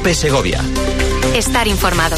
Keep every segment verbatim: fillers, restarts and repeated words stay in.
COPE Segovia. Estar informado.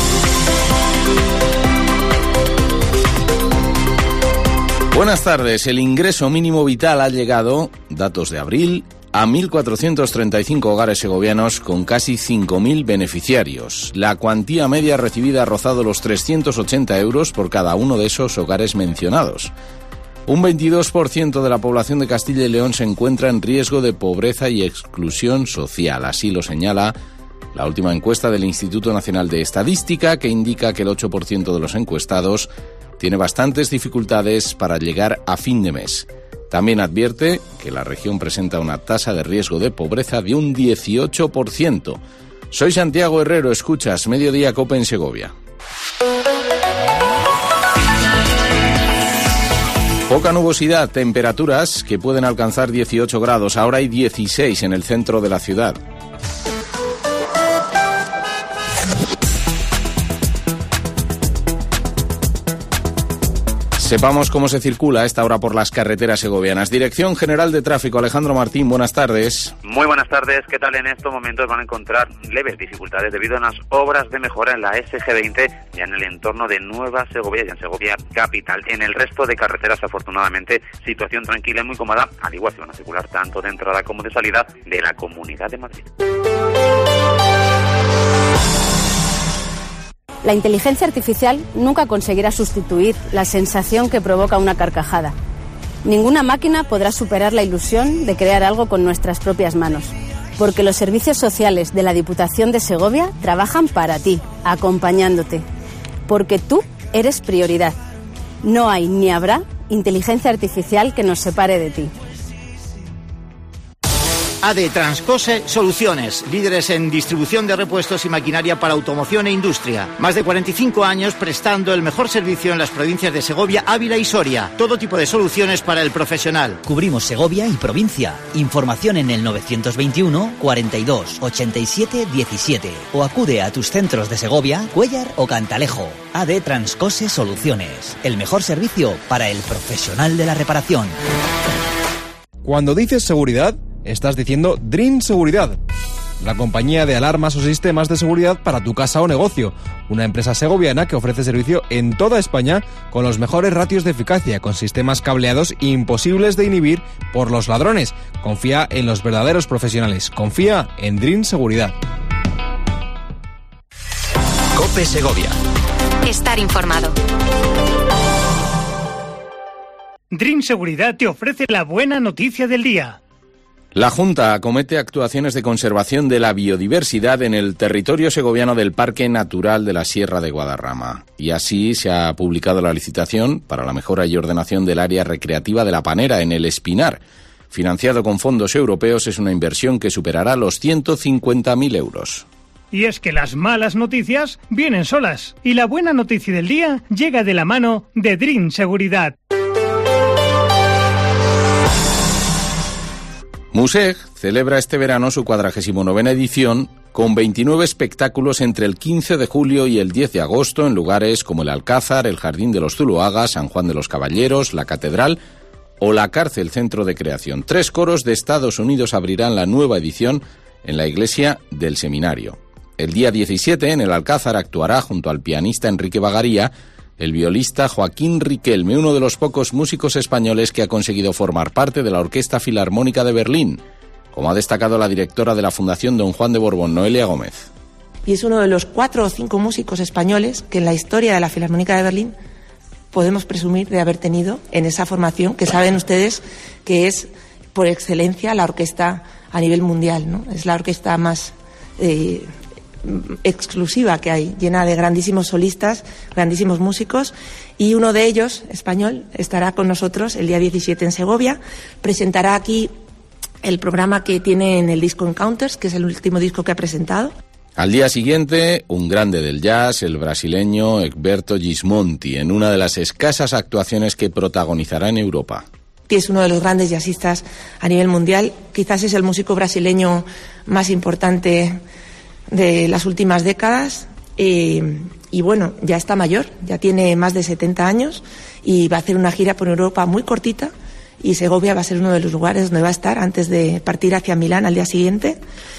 Buenas tardes. El ingreso mínimo vital ha llegado, datos de abril, a mil cuatrocientos treinta y cinco hogares segovianos con casi cinco mil beneficiarios. La cuantía media recibida ha rozado los trescientos ochenta euros por cada uno de esos hogares mencionados. Un veintidós por ciento de la población de Castilla y León se encuentra en riesgo de pobreza y exclusión social. Así lo señala la última encuesta del Instituto Nacional de Estadística, que indica que el ocho por ciento de los encuestados tiene bastantes dificultades para llegar a fin de mes. También advierte que la región presenta una tasa de riesgo de pobreza de un dieciocho por ciento. Soy Santiago Herrero, escuchas Mediodía COPE en Segovia. Poca nubosidad, temperaturas que pueden alcanzar dieciocho grados. Ahora hay dieciséis en el centro de la ciudad. Sepamos cómo se circula a esta hora por las carreteras segovianas. Dirección General de Tráfico, Alejandro Martín, buenas tardes. Muy buenas tardes, ¿qué tal? En estos momentos van a encontrar leves dificultades debido a unas obras de mejora en la ese ge veinte ya en el entorno de Nueva Segovia y en Segovia capital. En el resto de carreteras, afortunadamente, situación tranquila y muy cómoda, al igual que van a circular tanto de entrada como de salida de la Comunidad de Madrid. La inteligencia artificial nunca conseguirá sustituir la sensación que provoca una carcajada. Ninguna máquina podrá superar la ilusión de crear algo con nuestras propias manos, porque los servicios sociales de la Diputación de Segovia trabajan para ti, acompañándote, porque tú eres prioridad. No hay ni habrá inteligencia artificial que nos separe de ti. A D Transcose Soluciones, líderes en distribución de repuestos y maquinaria para automoción e industria. Más de cuarenta y cinco años prestando el mejor servicio en las provincias de Segovia, Ávila y Soria. Todo tipo de soluciones para el profesional. Cubrimos Segovia y provincia. Información en el novecientos veintiuno, cuarenta y dos, ochenta y siete, diecisiete. O acude a tus centros de Segovia, Cuéllar o Cantalejo. A D Transcose Soluciones. El mejor servicio para el profesional de la reparación. Cuando dices seguridad, estás diciendo Dream Seguridad, la compañía de alarmas o sistemas de seguridad para tu casa o negocio. Una empresa segoviana que ofrece servicio en toda España con los mejores ratios de eficacia, con sistemas cableados imposibles de inhibir por los ladrones. Confía en los verdaderos profesionales. Confía en Dream Seguridad. COPE Segovia. Estar informado. Dream Seguridad te ofrece la buena noticia del día. La Junta acomete actuaciones de conservación de la biodiversidad en el territorio segoviano del Parque Natural de la Sierra de Guadarrama. Y así se ha publicado la licitación para la mejora y ordenación del área recreativa de La Panera, en el Espinar. Financiado con fondos europeos, es una inversión que superará los ciento cincuenta mil euros. Y es que las malas noticias vienen solas. Y la buena noticia del día llega de la mano de Dream Seguridad. Museg celebra este verano su cuadragésima novena edición con veintinueve espectáculos entre el quince de julio y el diez de agosto en lugares como el Alcázar, el Jardín de los Zuloaga, San Juan de los Caballeros, la Catedral o la Cárcel Centro de Creación. Tres coros de Estados Unidos abrirán la nueva edición en la Iglesia del Seminario. El día diecisiete en el Alcázar actuará junto al pianista Enrique Bagaría el violista Joaquín Riquelme, uno de los pocos músicos españoles que ha conseguido formar parte de la Orquesta Filarmónica de Berlín, como ha destacado la directora de la Fundación Don Juan de Borbón, Noelia Gómez. Y es uno de los cuatro o cinco músicos españoles que en la historia de la Filarmónica de Berlín podemos presumir de haber tenido en esa formación, que saben ustedes que es por excelencia la orquesta a nivel mundial, ¿no? Es la orquesta más eh, exclusiva que hay, llena de grandísimos solistas, grandísimos músicos, y uno de ellos, español, estará con nosotros el día diecisiete en Segovia. Presentará aquí el programa que tiene en el disco Encounters, que es el último disco que ha presentado. Al día siguiente, un grande del jazz, el brasileño Egberto Gismonti, en una de las escasas actuaciones que protagonizará en Europa. Es uno de los grandes jazzistas a nivel mundial, quizás es el músico brasileño más importante de las últimas décadas, eh, y bueno, ya está mayor, ya tiene más de setenta años y va a hacer una gira por Europa muy cortita, y Segovia va a ser uno de los lugares donde va a estar antes de partir hacia Milán al día siguiente.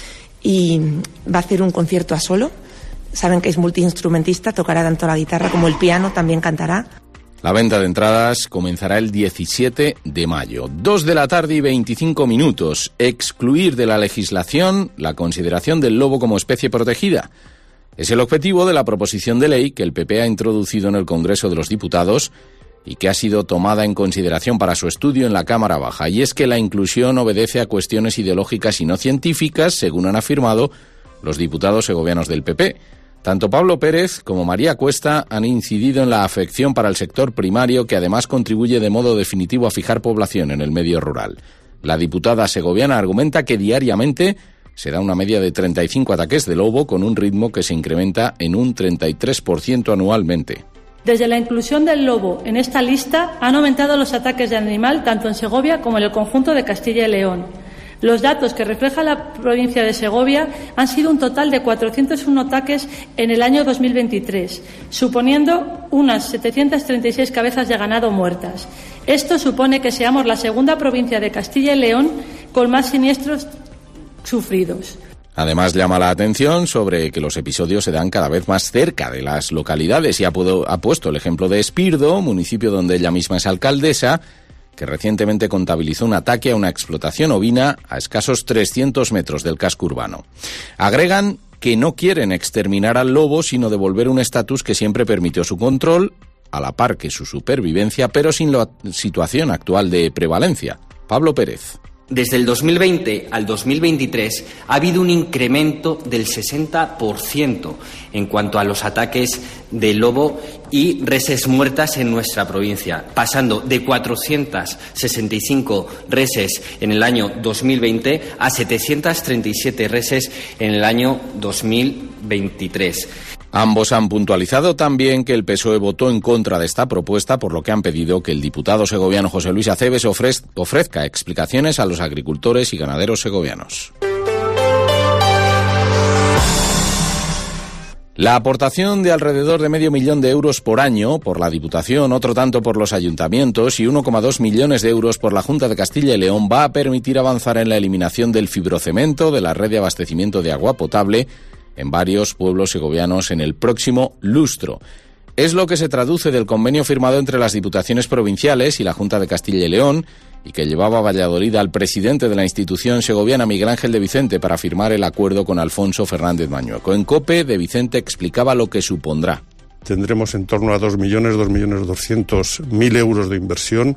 y va a hacer un concierto a solo. Saben que es multiinstrumentista, tocará tanto la guitarra como el piano, también cantará. La venta de entradas comenzará el diecisiete de mayo. Dos de la tarde y veinticinco minutos. Excluir de la legislación la consideración del lobo como especie protegida. Es el objetivo de la proposición de ley que el P P ha introducido en el Congreso de los Diputados y que ha sido tomada en consideración para su estudio en la Cámara Baja. Y es que la inclusión obedece a cuestiones ideológicas y no científicas, según han afirmado los diputados segovianos del P P. Tanto Pablo Pérez como María Cuesta han incidido en la afección para el sector primario, que además contribuye de modo definitivo a fijar población en el medio rural. La diputada segoviana argumenta que diariamente se da una media de treinta y cinco ataques de lobo, con un ritmo que se incrementa en un treinta y tres por ciento anualmente. Desde la inclusión del lobo en esta lista han aumentado los ataques de animal tanto en Segovia como en el conjunto de Castilla y León. Los datos que refleja la provincia de Segovia han sido un total de cuatrocientos uno ataques en el año dos mil veintitrés, suponiendo unas setecientas treinta y seis cabezas de ganado muertas. Esto supone que seamos la segunda provincia de Castilla y León con más siniestros sufridos. Además, llama la atención sobre que los episodios se dan cada vez más cerca de las localidades y ha, pudo, ha puesto el ejemplo de Espirdo, municipio donde ella misma es alcaldesa, que recientemente contabilizó un ataque a una explotación ovina a escasos trescientos metros del casco urbano. Agregan que no quieren exterminar al lobo, sino devolver un estatus que siempre permitió su control, a la par que su supervivencia, pero sin la situación actual de prevalencia. Pablo Pérez. Desde el dos mil veinte al dos mil veintitrés ha habido un incremento del sesenta por ciento en cuanto a los ataques de lobo y reses muertas en nuestra provincia, pasando de cuatrocientas sesenta y cinco reses en el año dos mil veinte a setecientas treinta y siete reses en el año dos mil veintitrés. Ambos han puntualizado también que el P S O E votó en contra de esta propuesta, por lo que han pedido que el diputado segoviano José Luis Aceves ofrez- ofrezca explicaciones a los agricultores y ganaderos segovianos. La aportación de alrededor de medio millón de euros por año por la Diputación, otro tanto por los ayuntamientos y uno coma dos millones de euros por la Junta de Castilla y León va a permitir avanzar en la eliminación del fibrocemento de la red de abastecimiento de agua potable en varios pueblos segovianos en el próximo lustro. Es lo que se traduce del convenio firmado entre las Diputaciones provinciales y la Junta de Castilla y León, y que llevaba a Valladolid al presidente de la institución segoviana, Miguel Ángel de Vicente, para firmar el acuerdo con Alfonso Fernández Mañueco. En COPE, de Vicente explicaba lo que supondrá. Tendremos en torno a dos millones, dos millones doscientos mil euros de inversión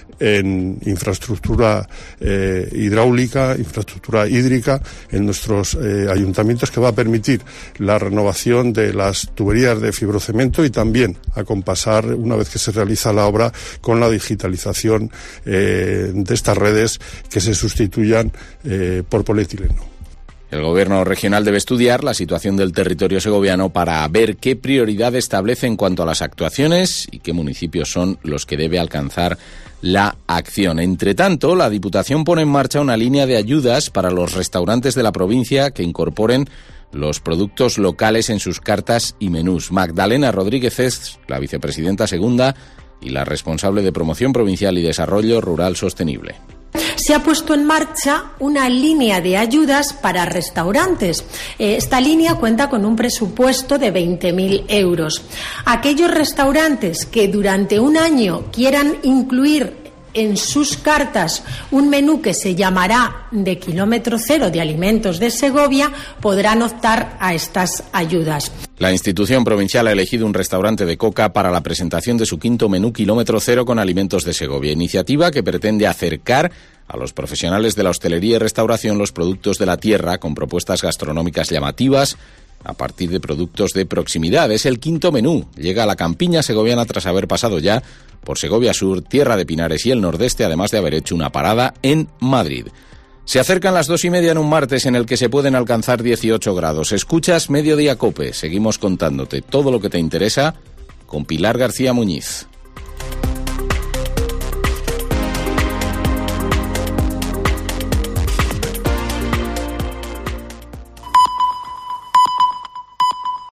en infraestructura eh, hidráulica, infraestructura hídrica en nuestros eh, ayuntamientos, que va a permitir la renovación de las tuberías de fibrocemento y también acompasar, una vez que se realiza la obra, con la digitalización eh, de estas redes, que se sustituyan eh, por polietileno. El Gobierno regional debe estudiar la situación del territorio segoviano para ver qué prioridad establece en cuanto a las actuaciones y qué municipios son los que debe alcanzar la acción. Entre tanto, la Diputación pone en marcha una línea de ayudas para los restaurantes de la provincia que incorporen los productos locales en sus cartas y menús. Magdalena Rodríguez es la vicepresidenta segunda y la responsable de Promoción Provincial y Desarrollo Rural Sostenible. Se ha puesto en marcha una línea de ayudas para restaurantes. Esta línea cuenta con un presupuesto de veinte mil euros. Aquellos restaurantes que durante un año quieran incluir en sus cartas un menú que se llamará de kilómetro cero de alimentos de Segovia podrán optar a estas ayudas. La institución provincial ha elegido un restaurante de Coca para la presentación de su quinto menú kilómetro cero con alimentos de Segovia, iniciativa que pretende acercar a los profesionales de la hostelería y restauración los productos de la tierra con propuestas gastronómicas llamativas a partir de productos de proximidad. Es el quinto menú. Llega a la campiña segoviana tras haber pasado ya por Segovia Sur, Tierra de Pinares y el Nordeste, además de haber hecho una parada en Madrid. Se acercan las dos y media en un martes en el que se pueden alcanzar dieciocho grados. Escuchas Mediodía Cope. Seguimos contándote todo lo que te interesa con Pilar García Muñiz.